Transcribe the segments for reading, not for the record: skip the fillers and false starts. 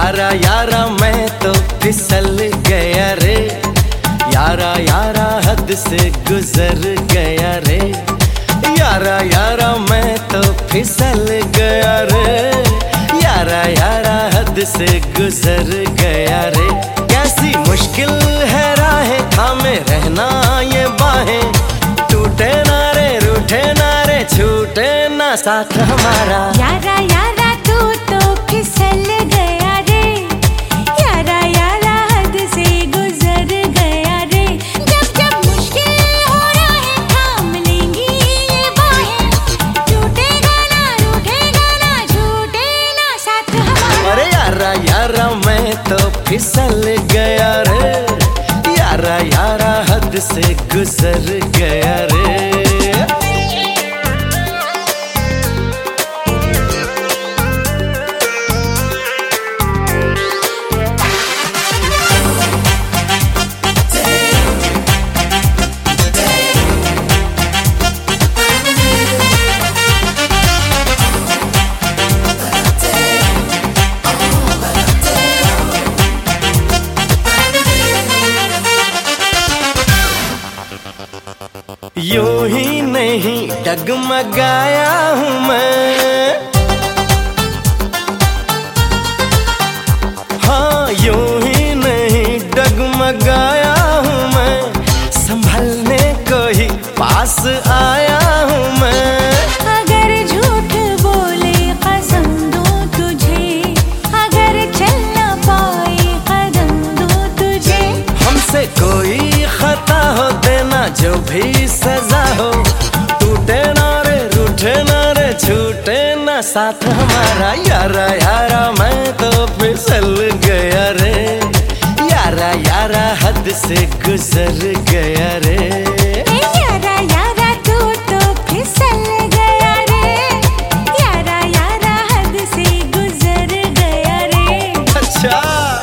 यारा यारा मैं तो फिसल गया रे, यारा यारा हद से गुजर गया रे, यारा यारा मैं तो फिसल गया रे, यारा यारा हद से गुजर गया रे। कैसी मुश्किल है राहें थामे रहना ये बाहें, टूटे ना रे रूठे ना रे छूटे ना साथ हमारा। यारा यारा तू तो फिसल गया रे, यारा यारा हद से गुजर गया रे। जब जब मुश्किल हो राहें थाम लेंगी ये बाहें, टूटेगा ना रूठेगा ना छूटे ना साथ हमारा। अरे यारा यारा मैं तो फिसल गया रे, यारा यारा हद से गुजर गया रे। यूं ही नहीं डगमगाया हूँ मैं, हाँ यूं ही नहीं डगमगाया हूँ मैं, संभलने को ही पास आया हूँ मैं। अगर झूठ बोले कसम दूं तुझे, अगर चल ना पाए कदम दूं तुझे। हमसे कोई खता हो देना जो भी सजा हो, टूटे ना रे रूठे ना रे छूटे ना साथ हमारा। यारा यारा मैं तो फिसल गया रे, यारा यारा हद से गुजर गया रे। यारा यारा तू तो फिसल गया रे, यारा यारा हद से गुजर गया रे। अच्छा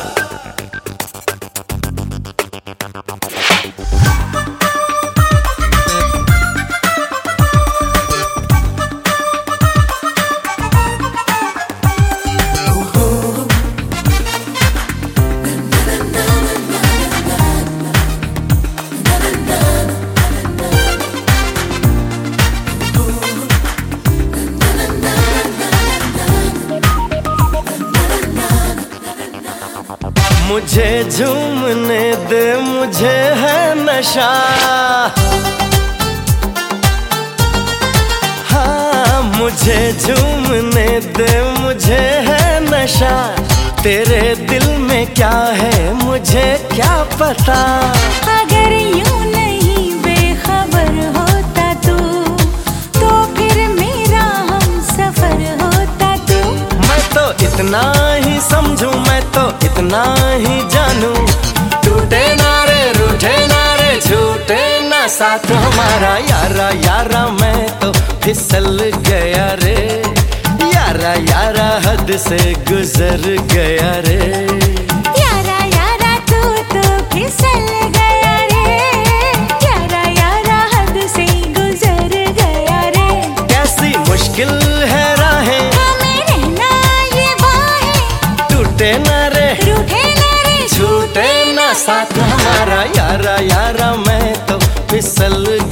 मुझे झूमने दे मुझे है नशा, हाँ मुझे झूमने दे मुझे है नशा। तेरे दिल में क्या है मुझे क्या पता, अगर यूं नहीं बेखबर होता तू, तो फिर मेरा हम सफर होता तू। मैं तो इतना ही समझूं मैं तो इतना ही जानूं, टूटे ना रे रूठे ना रे छूटे ना साथ हमारा। यारा यारा मैं तो फिसल गया रे, यारा यारा हद से गुजर गया रे। यारा यारा तू तो फिसल गया रे, यारा यारा हद से गुजर गया रे। कैसी मुश्किल है राहें हमें रहना ये बाहें, टूटे ना रे रूठे ना रे छूटे ना साथ हमारा। यारा यारा मैं तो फिसल